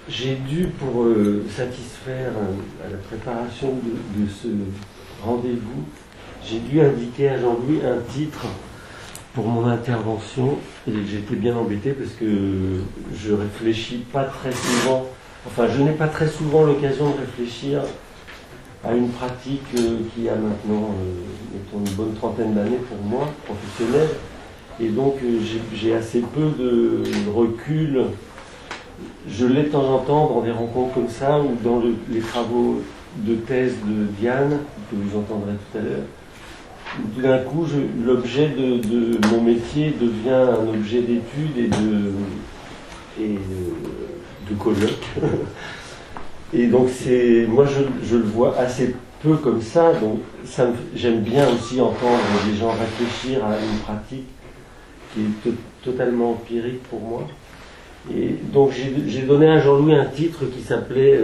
J'ai dû, pour satisfaire à la préparation de ce rendez-vous, j'ai dû indiquer à Jean-Louis un titre pour mon intervention, et j'étais bien embêté parce que je réfléchis pas très souvent, enfin je n'ai pas très souvent l'occasion de réfléchir à une pratique qui a maintenant mettons une bonne trentaine d'années pour moi, professionnelle, et donc j'ai assez peu de recul. Je l'ai de temps en temps dans des rencontres comme ça, ou dans les travaux de thèse de Diane, que vous entendrez tout à l'heure. Tout d'un coup, l'objet de mon métier devient un objet d'étude et de colloque. Et donc, moi, je le vois assez peu comme ça. Donc, j'aime bien aussi entendre les gens réfléchir à une pratique qui est totalement empirique pour moi. Et donc, j'ai donné à Jean-Louis un titre qui s'appelait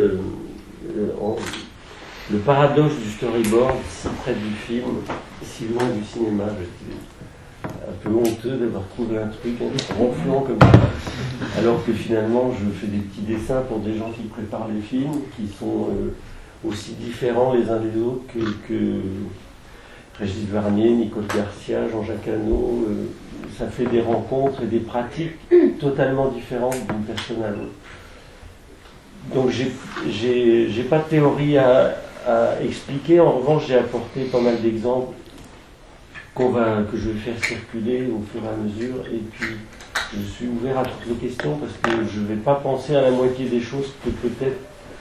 Le paradoxe du storyboard, si près du film, si loin du cinéma. J'étais un peu honteux d'avoir trouvé un truc ronflant comme ça, alors que finalement je fais des petits dessins pour des gens qui préparent les films, qui sont aussi différents les uns des autres que Régis Varnier, Nicole Garcia, Jean-Jacques Hano. Ça fait des rencontres et des pratiques totalement différentes d'une personne à l'autre. Donc j'ai pas de théorie à expliquer. En revanche, j'ai apporté pas mal d'exemples que je vais faire circuler au fur et à mesure. Et puis, je suis ouvert à toutes les questions parce que je ne vais pas penser à la moitié des choses que peut-être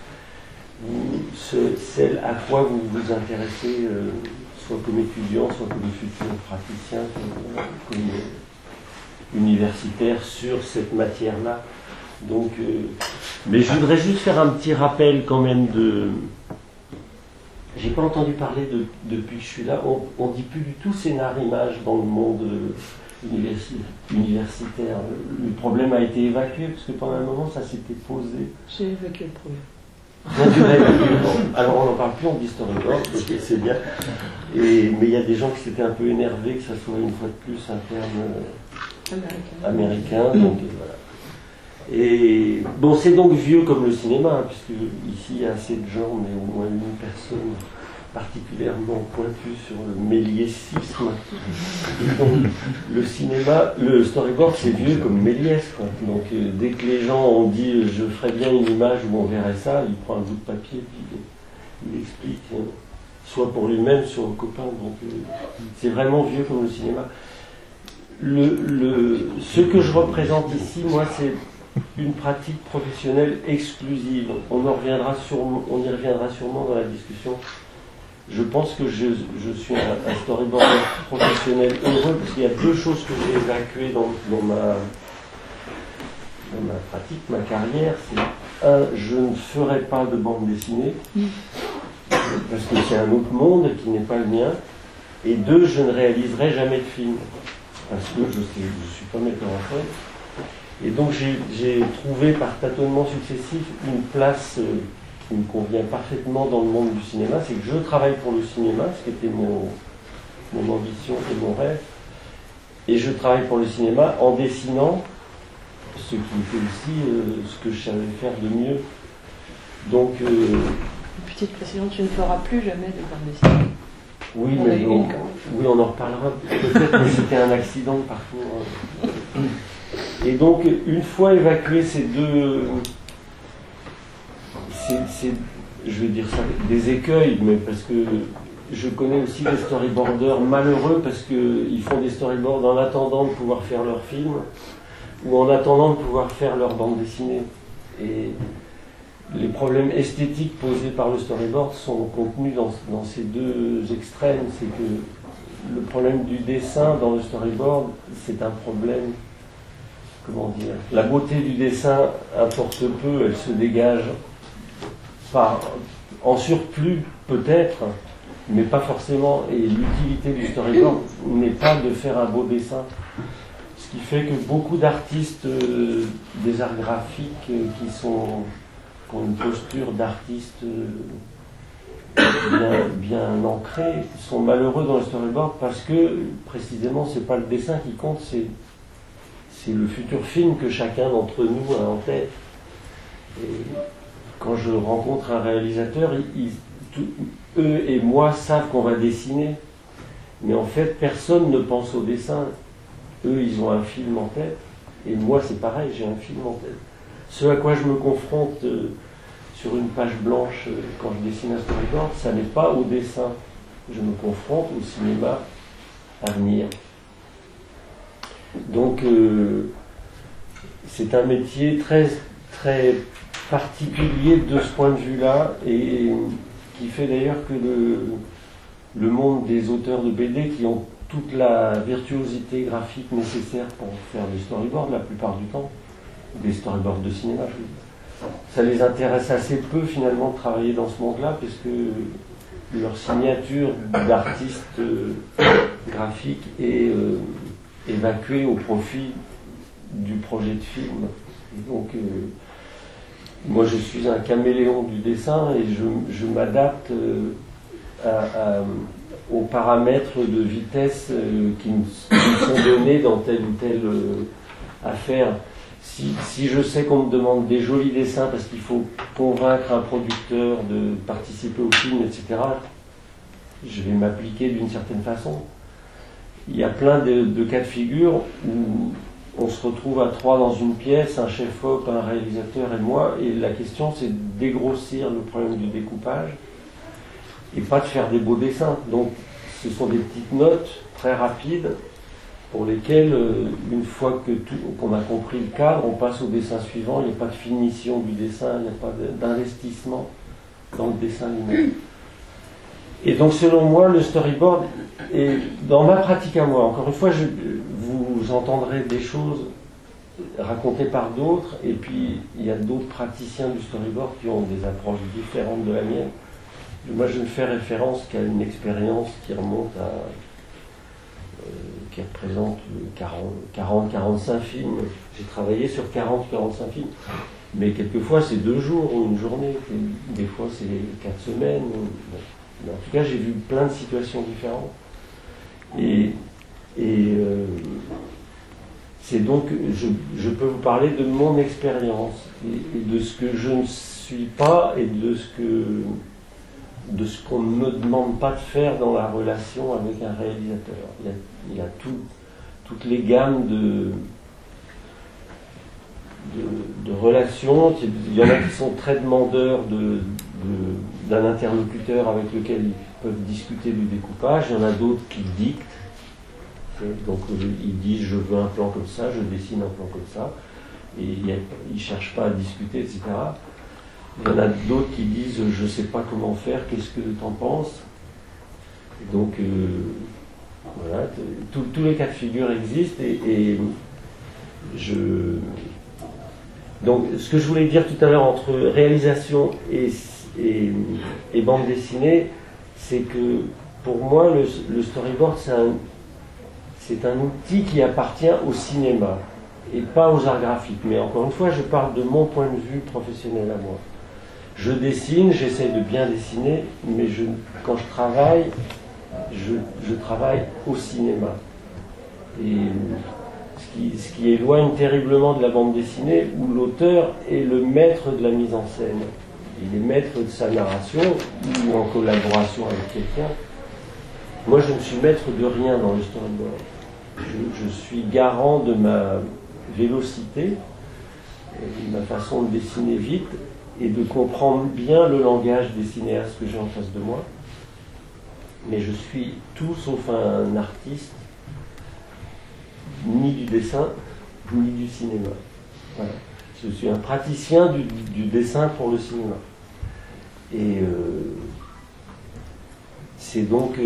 celles à quoi vous vous intéressez, soit comme étudiant, soit comme futur praticien, comme universitaire sur cette matière-là. Donc, mais je voudrais juste faire un petit rappel quand même de... J'ai pas entendu parler depuis que je suis là. On dit plus du tout scénar-image dans le monde universitaire. Le problème a été évacué parce que pendant un moment ça s'était posé. J'ai évacué le problème. Alors on n'en parle plus, on dit storyboard, c'est bien. Mais il y a des gens qui s'étaient un peu énervés que ça soit une fois de plus un terme américain. Donc voilà. Et bon, c'est donc vieux comme le cinéma, hein, puisque ici il y a assez de gens, mais au moins une personne particulièrement pointue sur le méliésisme. Et donc, le cinéma, le storyboard, c'est vieux comme Méliès, quoi. Donc dès que les gens ont dit je ferais bien une image où on verrait ça, il prend un bout de papier puis il explique, soit pour lui-même, soit au copain. Donc c'est vraiment vieux comme le cinéma. Ce que je représente ici, moi, c'est une pratique professionnelle exclusive. On y reviendra sûrement dans la discussion. Je pense que je suis un storyboarder professionnel heureux parce qu'il y a deux choses que j'ai évacuées dans ma pratique, ma carrière. C'est un, je ne ferai pas de bande dessinée parce que c'est un autre monde qui n'est pas le mien. Et deux, je ne réaliserai jamais de film parce que je suis pas metteur en scène. Et donc j'ai trouvé par tâtonnements successifs une place qui me convient parfaitement dans le monde du cinéma. C'est que je travaille pour le cinéma, ce qui était mon ambition et mon rêve. Et je travaille pour le cinéma en dessinant, ce qui fait aussi ce que je savais faire de mieux. Donc... Petite précision, tu ne feras plus jamais de bande dessinée. Oui, mais on en reparlera peut-être, mais c'était un accident de parcours. Et donc, une fois évacué ces deux, je vais dire ça, des écueils, mais parce que je connais aussi des storyboarders malheureux parce qu'ils font des storyboards en attendant de pouvoir faire leur film ou en attendant de pouvoir faire leur bande dessinée. Et les problèmes esthétiques posés par le storyboard sont contenus dans ces deux extrêmes. C'est que le problème du dessin dans le storyboard, c'est un problème, comment dire, la beauté du dessin importe peu, elle se dégage en surplus peut-être, mais pas forcément, et l'utilité du storyboard n'est pas de faire un beau dessin. Ce qui fait que beaucoup d'artistes des arts graphiques qui ont une posture d'artiste bien ancrée, sont malheureux dans le storyboard parce que précisément c'est pas le dessin qui compte, c'est le futur film que chacun d'entre nous a en tête. Et quand je rencontre un réalisateur, eux et moi savent qu'on va dessiner, mais en fait personne ne pense au dessin. Eux, ils ont un film en tête, et moi c'est pareil, j'ai un film en tête. Ce à quoi je me confronte sur une page blanche quand je dessine un storyboard, ça n'est pas au dessin. Je me confronte au cinéma à venir. Donc c'est un métier très, très particulier de ce point de vue-là, et qui fait d'ailleurs que le monde des auteurs de BD qui ont toute la virtuosité graphique nécessaire pour faire des storyboards, la plupart du temps, des storyboards de cinéma, ça les intéresse assez peu finalement de travailler dans ce monde-là, puisque leur signature d'artiste graphique est évacuée au profit du projet de film. Et donc, moi je suis un caméléon du dessin et je m'adapte aux paramètres de vitesse qui me sont donnés dans telle ou telle affaire. Si je sais qu'on me demande des jolis dessins parce qu'il faut convaincre un producteur de participer au film, etc., je vais m'appliquer d'une certaine façon. Il y a plein de cas de figure où on se retrouve à trois dans une pièce, un chef-op, un réalisateur et moi, et la question c'est de dégrossir le problème du découpage et pas de faire des beaux dessins. Donc ce sont des petites notes très rapides pour lesquelles, une fois qu'on a compris le cadre, on passe au dessin suivant. Il n'y a pas de finition du dessin, il n'y a pas d'investissement dans le dessin lui-même. Et donc selon moi, le storyboard est dans ma pratique à moi. Encore une fois, vous entendrez des choses racontées par d'autres, et puis il y a d'autres praticiens du storyboard qui ont des approches différentes de la mienne. Moi, je ne fais référence qu'à une expérience qui remonte à qui représente 40-45 films. J'ai travaillé sur 40-45 films. Mais quelquefois, c'est 2 jours ou une journée. Des fois, c'est 4 semaines. Bon. Mais en tout cas, j'ai vu plein de situations différentes. Et c'est donc, je peux vous parler de mon expérience et de ce que je ne suis pas et de ce qu'on ne me demande pas de faire dans la relation avec un réalisateur. Il y a toutes les gammes de relations. Il y en a qui sont très demandeurs d'un interlocuteur avec lequel ils peuvent discuter du découpage. Il y en a d'autres qui dictent. Donc ils disent je veux un plan comme ça, je dessine un plan comme ça. Et ils ne cherchent pas à discuter, etc. Il y en a d'autres qui disent je ne sais pas comment faire, qu'est-ce que tu en penses? Et donc voilà, tous les cas de figure existent et donc ce que je voulais dire tout à l'heure entre réalisation et bande dessinée, c'est que pour moi le storyboard c'est un outil qui appartient au cinéma et pas aux arts graphiques. Mais encore une fois, je parle de mon point de vue professionnel à moi. Je dessine, j'essaie de bien dessiner, mais quand je travaille, je travaille au cinéma. Et ce qui éloigne terriblement de la bande dessinée, où l'auteur est le maître de la mise en scène. Il est maître de sa narration, ou en collaboration avec quelqu'un. Moi, je ne suis maître de rien dans le storyboard. Je suis garant de ma vélocité, de ma façon de dessiner vite, et de comprendre bien le langage des cinéastes que j'ai en face de moi. Mais je suis tout sauf un artiste, ni du dessin, ni du cinéma. Voilà. Je suis un praticien du dessin pour le cinéma. Et c'est donc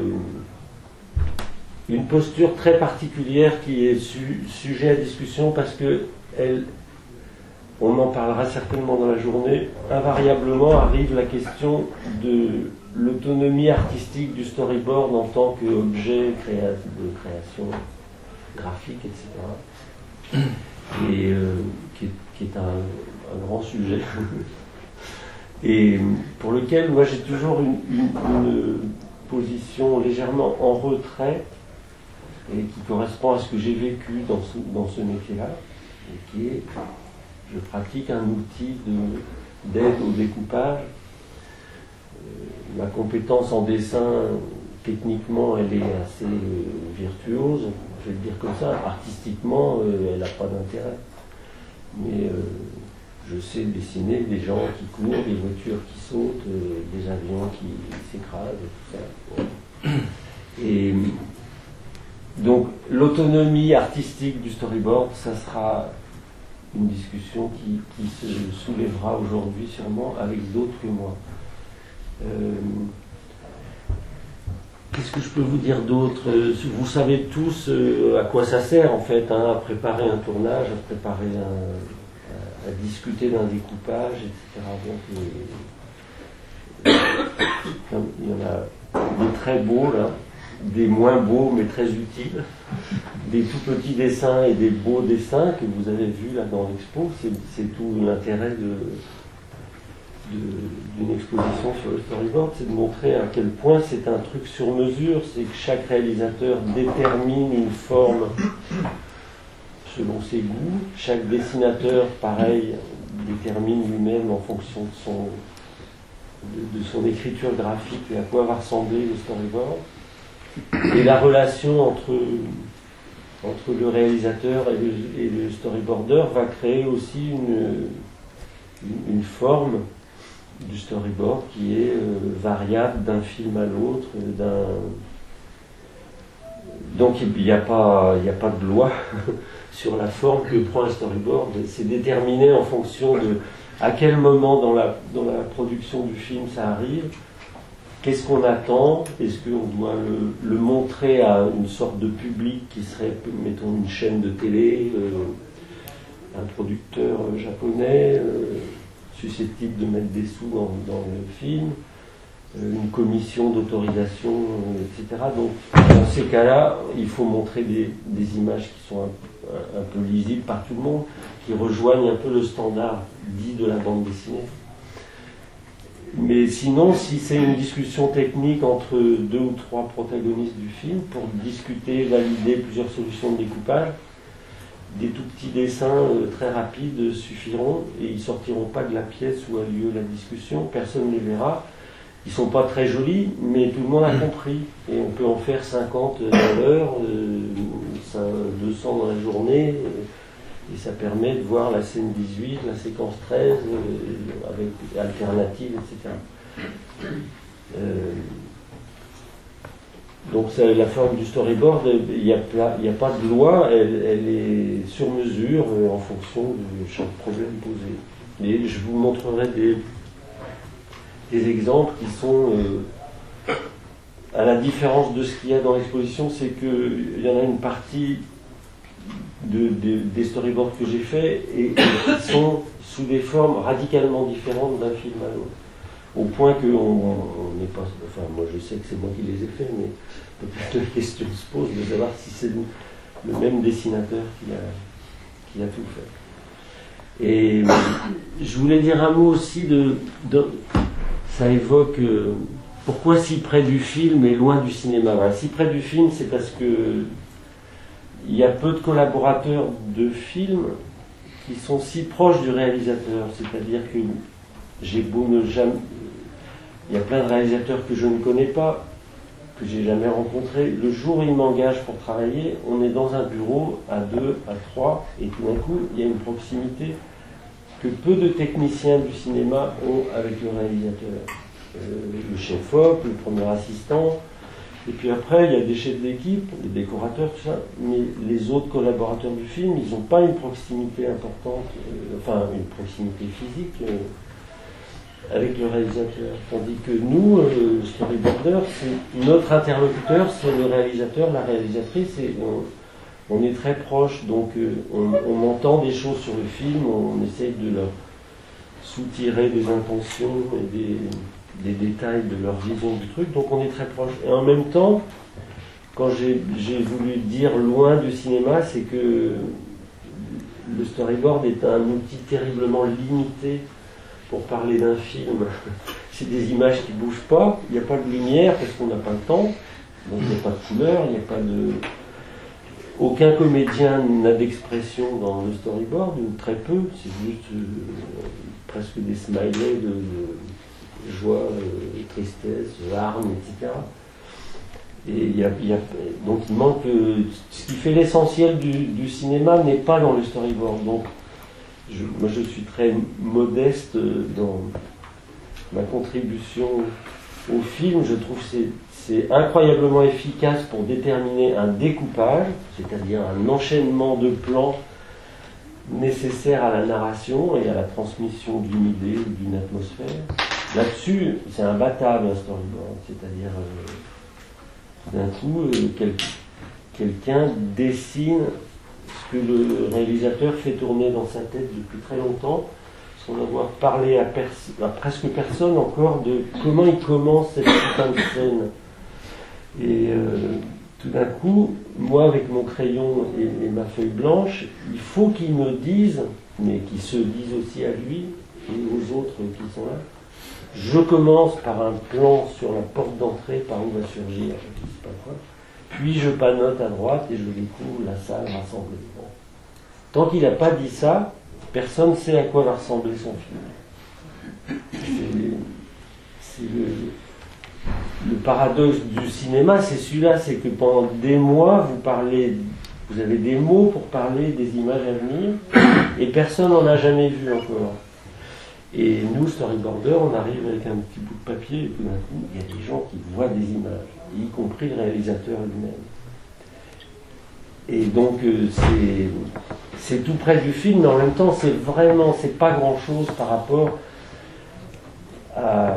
une posture très particulière qui est sujet à discussion parce que on en parlera certainement dans la journée, invariablement arrive la question de l'autonomie artistique du storyboard en tant qu'objet de création graphique, etc. Et qui est un grand sujet. Et pour lequel moi j'ai toujours une position légèrement en retrait et qui correspond à ce que j'ai vécu dans ce métier-là, et qui est je pratique un outil d'aide au découpage. Ma compétence en dessin, techniquement, elle est assez virtuose, je vais le dire comme ça. Artistiquement, elle n'a pas d'intérêt. Mais je sais dessiner des gens qui courent, des voitures qui sautent, des avions qui s'écrasent, et tout ça. Et donc, l'autonomie artistique du storyboard, ça sera une discussion qui se soulèvera aujourd'hui sûrement avec d'autres que moi. Qu'est-ce que je peux vous dire d'autre? Vous savez tous à quoi ça sert en fait, hein, à préparer un tournage, à discuter d'un découpage, etc. Donc, il y en a des très beaux là, des moins beaux mais très utiles, des tout petits dessins et des beaux dessins que vous avez vus là dans l'expo. C'est tout l'intérêt d'une exposition sur le storyboard, c'est de montrer à quel point c'est un truc sur mesure, c'est que chaque réalisateur détermine une forme selon ses goûts, chaque dessinateur, pareil, détermine lui-même en fonction de son écriture graphique et à quoi va ressembler le storyboard. Et la relation entre le réalisateur et le storyboarder va créer aussi une forme du storyboard qui est variable d'un film à l'autre. Donc il n'y a pas de loi sur la forme que prend un storyboard. C'est déterminé en fonction de à quel moment dans la production du film ça arrive, qu'est-ce qu'on attend, est-ce qu'on doit le montrer à une sorte de public qui serait, mettons, une chaîne de télé, un producteur japonais, susceptible de mettre des sous dans le film, une commission d'autorisation, etc. Donc, dans ces cas-là, il faut montrer des images qui sont un peu lisibles par tout le monde, qui rejoignent un peu le standard dit de la bande dessinée. Mais sinon, si c'est une discussion technique entre 2 ou 3 protagonistes du film pour discuter, valider plusieurs solutions de découpage, des tout petits dessins très rapides suffiront et ils ne sortiront pas de la pièce où a lieu la discussion, personne ne les verra. Ils ne sont pas très jolis, mais tout le monde a compris. Et on peut en faire 50 à l'heure, 200 dans la journée, et ça permet de voir la scène 18, la séquence 13, avec alternatives, etc. Donc la forme du storyboard, il n'y a pas de loi, elle est sur mesure en fonction de chaque problème posé. Et je vous montrerai des exemples qui sont, à la différence de ce qu'il y a dans l'exposition, c'est qu'il y en a une partie des storyboards que j'ai faits et qui sont sous des formes radicalement différentes d'un film à l'autre. Au point qu'on n'est pas... Enfin, moi je sais que c'est moi qui les ai faits, mais peut-être la question se pose de savoir si c'est le même dessinateur qui a tout fait. Et je voulais dire un mot aussi ça évoque pourquoi si près du film et loin du cinéma. Ben, si près du film, c'est parce que il y a peu de collaborateurs de films qui sont si proches du réalisateur. C'est-à-dire que j'ai beau ne jamais... Il y a plein de réalisateurs que je ne connais pas, que j'ai jamais rencontrés. Le jour où ils m'engagent pour travailler, on est dans un bureau à 2, à 3, et tout d'un coup, il y a une proximité que peu de techniciens du cinéma ont avec le réalisateur. Le chef-op, le premier assistant, et puis après, il y a des chefs d'équipe, les décorateurs, tout ça, mais les autres collaborateurs du film, ils n'ont pas une proximité importante, une proximité physique avec le réalisateur. Tandis que nous, storyboarders, c'est notre interlocuteur, c'est le réalisateur, la réalisatrice, et on est très proche, donc on entend des choses sur le film, on essaye de leur soutirer des intentions et des détails de leur vision du truc, donc on est très proche. Et en même temps, quand j'ai voulu dire loin du cinéma, c'est que le storyboard est un outil terriblement limité pour parler d'un film. C'est des images qui ne bougent pas, il n'y a pas de lumière parce qu'on n'a pas le temps, donc il n'y a pas de couleur, il n'y a pas de... aucun comédien n'a d'expression dans le storyboard, ou très peu, c'est juste presque des smileys de joie, tristesse, larmes, etc. Et donc il manque. Ce qui fait l'essentiel du cinéma n'est pas dans le storyboard. Donc moi je suis très modeste dans ma contribution au film. Je trouve que c'est incroyablement efficace pour déterminer un découpage, c'est-à-dire un enchaînement de plans nécessaire à la narration et à la transmission d'une idée ou d'une atmosphère. Là-dessus, c'est imbattable un storyboard, c'est-à-dire d'un coup, quelqu'un dessine ce que le réalisateur fait tourner dans sa tête depuis très longtemps, sans avoir parlé à presque personne encore de comment il commence cette putain de scène. Et tout d'un coup, moi avec mon crayon et ma feuille blanche, il faut qu'il me dise, mais qu'il se dise aussi à lui et aux autres qui sont là, je commence par un plan sur la porte d'entrée par où va surgir, je ne sais pas quoi, puis je panote à droite et je découvre la salle rassemblée. Bon. Tant qu'il n'a pas dit ça, personne ne sait à quoi va ressembler son film. C'est le paradoxe du cinéma, c'est celui-là, c'est que pendant des mois, vous avez des mots pour parler des images à venir, et personne n'en a jamais vu encore. Et nous, storyboarders, on arrive avec un petit bout de papier, et tout d'un coup, il y a des gens qui voient des images, y compris le réalisateur lui-même. Et donc, c'est tout près du film, mais en même temps, c'est pas grand-chose par rapport à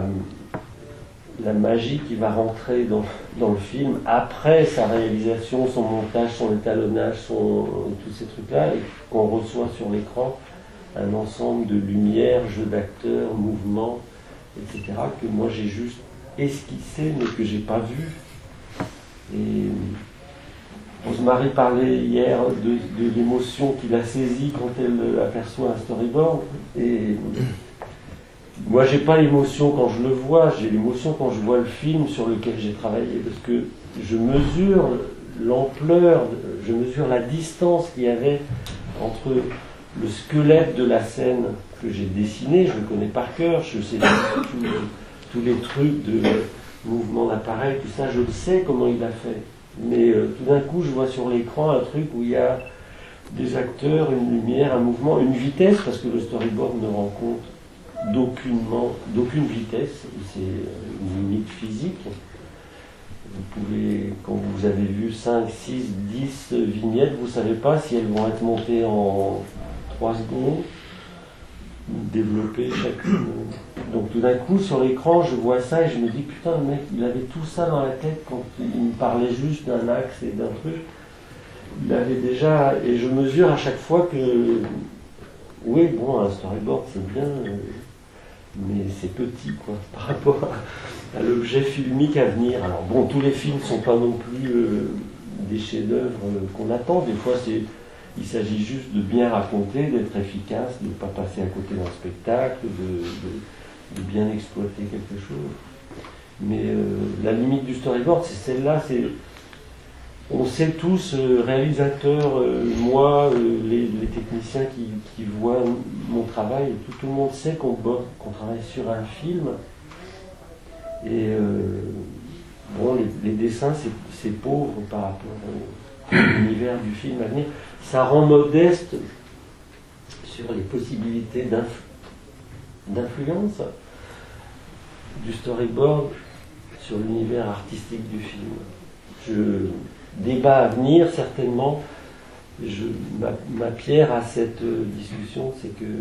la magie qui va rentrer dans le film après sa réalisation, son montage, son étalonnage, tous ces trucs-là, et qu'on reçoit sur l'écran un ensemble de lumière, jeux d'acteurs, mouvements, etc., que moi j'ai juste esquissé mais que j'ai pas vu. Et Rosemary parlait hier de l'émotion qu'il a saisie quand elle aperçoit un storyboard, et moi j'ai pas l'émotion quand je le vois, j'ai l'émotion quand je vois le film sur lequel j'ai travaillé, parce que je mesure l'ampleur, je mesure la distance qu'il y avait entre le squelette de la scène que j'ai dessiné, je le connais par cœur, je sais tous les trucs de mouvement d'appareil, tout ça, je le sais comment il a fait. Mais tout d'un coup, je vois sur l'écran un truc où il y a des acteurs, une lumière, un mouvement, une vitesse, parce que le storyboard ne rend compte d'aucune vitesse, c'est une limite physique. Vous pouvez, quand vous avez vu 5, 6, 10 vignettes, vous ne savez pas si elles vont être montées en 3 secondes, développées chacune. Donc tout d'un coup, sur l'écran, je vois ça et je me dis, putain, le mec, il avait tout ça dans la tête quand il me parlait juste d'un axe et d'un truc. Il avait déjà, et je mesure à chaque fois que, oui, bon, un storyboard, c'est bien, mais c'est petit, quoi, par rapport à l'objet filmique à venir. Alors bon, tous les films ne sont pas non plus des chefs-d'œuvre qu'on attend. Des fois, il s'agit juste de bien raconter, d'être efficace, de ne pas passer à côté d'un spectacle, de bien exploiter quelque chose. Mais la limite du storyboard, c'est celle-là. On sait tous, réalisateurs, moi, les techniciens qui voient mon travail, tout le monde sait qu'on travaille sur un film. Et bon, les dessins, c'est pauvre par rapport à l'univers du film à venir. Ça rend modeste sur les possibilités d'influence du storyboard sur l'univers artistique du film. Débat à venir, certainement. Ma pierre à cette discussion, c'est que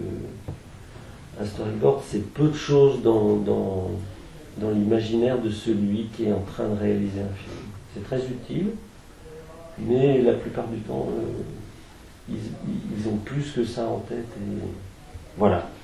un storyboard, c'est peu de choses dans l'imaginaire de celui qui est en train de réaliser un film. C'est très utile, mais la plupart du temps, ils ont plus que ça en tête. Et voilà.